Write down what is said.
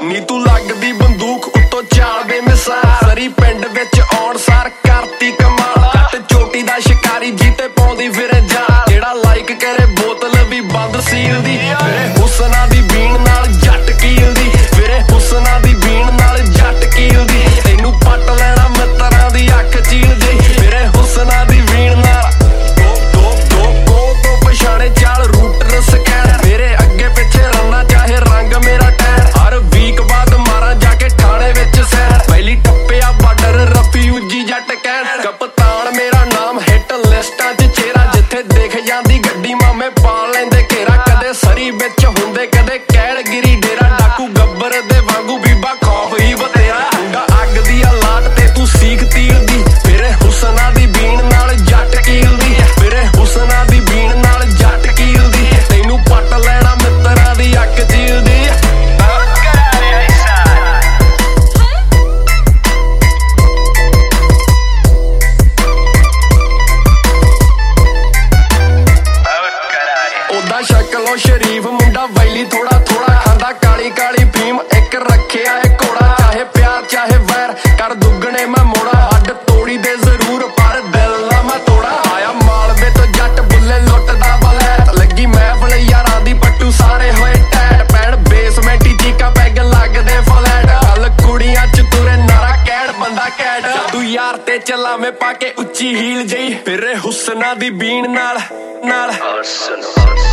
ਨੀ ਤੂੰ ਲੱਗਦੀ ਬੰਦੂਕ ਉੱਤੋਂ ਚਾਲ ਬੇਮਿਸਾਲ ਸਰੀ ਪਿੰਡ ਵਿੱਚ ਆਉਣ ਸਾਰ ਕਰਤੀ ਕਮਾਲ ਕੱਟ ਚੋਟੀ ਦਾ ਸ਼ਿਕਾਰੀ ਜੀਤੇ ਪਾਉਂਦੀ ਫਿਰੇ ਜਾ ਜਿਹੜਾ ਲਾਈਕ ਕਰੇ ਬੋਤਲ ਵੀ ਬੰਦ ਸੀਲ ਦੀ ਫਿਰੇ ਹੁਸਨਾ ਦੀ ਬੀਣ ਨਾਲ ਜੱਟ ਕੀਲਦੀ ਫਿਰੇ ਹੁਸਨਾ ਦੀ ਬੀਣ ਨਾਲ ਜੱਟ ਕੀਲਦੀ ਤੈਨੂੰ ਪੱਟ ਲੈਣਾ ਮਿੱਤਰਾਂ ਦੀ ਅੱਖ ਚੀਲ ਜਈ ਫਿਰੇ ਹੁਸਨਾ ਦੀ ਬੀਣ ਨਾਲ ਤੋਂ ਪਛਾਣੇ ਚਾਲ ਰੂਟਰ ਸਕੈਨ ਮੇਰੇ ਅੱਗੇ ਪਿੱਛੇ ਰੰਨਾ ਚਾਹੇ ਰੰਗ ਮੇਰਾ ਟੈਨ ਹਰ ਵੀਕ ਬਾਅਦ ਮਾਰਾਂ ਜਾ ਕੇ ਥਾਣੇ ਵਿੱਚ ਸੈਰ ਪਹਿਲੀ ਟੱਪਿਆ ਬਾਰਡਰ ਰਫਿਊਜੀ ਜੱਟ ਕਹਿਣ ਕਪਤਾਨ ਮੇਰਾ ਨਾਮ ਹਿੱਟ ਲਿਸਟਾਂ 'ਚ ਚਿਹਰਾ ਜਿੱਥੇ ਦਿਖ ਜਾਂਦੀ ਗੱਡੀ ਮਾਮੇ ਪਾ ਲੈਂਦੇ ਘੇਰਾ ਕਦੇ ਸਰੀ ਵਿੱਚ ਹੁੰਦੇ ਕਦੇ ਕੈਲਗਿਰੀ ਡੇਰਾ ਡਾਕੂ ਗੱਬਰ ਦੇ ਵਾਂਗੂ ਬੀਬਾ ਖੌਫ ਹੀ ਬਤੇਰਾ ਮੁੰਡਾ ਅੱਗ ਦੀ ਲਾਟ ਤੇ ਤੂੰ ਸੀਖ ਤੀਰ ਦੀ ਫਿਰੇ ਹੁਸਨਾ ਦੀ ਬੀਣ ਨਾਲ ਜੱਟ ਕੀਲਦੀ ਫਿਰੇ ਹੁਸਨਾ ਦੀ ਬੀਣ ਨਾਲ ਜੱਟ ਕੀਲਦੀ ਤੈਨੂੰ ਪੱਟ ਲੈਣਾ ਮਿੱਤਰਾਂ ਦੀ ਅੱਖ ਚੀਲਦੀ ਉਦਾਂ ਸ਼ਕਲੋਂ ਸ਼ਰੀਫ ਮੁੰਡਾ ਵੈਲੀ ਥੋੜਾ ਥੋੜਾ ਖਾਂਦਾ ਕਾਲੀ ਕਾਲੀ ਫੀਮ ਇੱਕ ਰੱਖਿਆ ਏ ਘੋੜਾ ਚਾਹੇ ਪਿਆਰ ਚਾਹੇ ਵੈਰ ਕਰ ਦੁੱਗਣੇ ਮੈਂ ਮੋੜਾ ਹੱਡ ਤੋੜੀ ਦੇ ਜ਼ਰੂਰ ਪਰ ਦਿਲ ਨਾ ਮੈਂ ਤੋੜਾ ਆਇਆ ਮਾਲਵੇ ਤੋਂ ਜੱਟ ਬੁੱਲੇ ਲੁੱਟਦਾ ਬਲੈਤ ਲੱਗੀ ਮਹਿਫਲ ਯਾਰਾਂ ਦੀ ਪੱਟੂ ਸਾਰੇ ਹੋਏ ਟੈਟ ਪੈਣ ਬੇਸਮੈਂਟੀ ਚੀਕਾ ਪੈਗ ਲੱਗਦੇ ਫਲੈਟ ਹਲ ਕੁੜੀਆਂ ਚ ਤੁਰੇ ਨਾਰਾ ਕਹਿਣ ਬੰਦਾ ਕੈਟ ਤੂੰ ਯਾਰ ਤੇ ਚਲਾਵੇਂ ਪਾ ਕੇ ਉੱਚੀ ਹੀਲ ਜਈ ਫਿਰੇ ਹੁਸਨਾ ਦੀ ਬੀਣ ਨਾਲ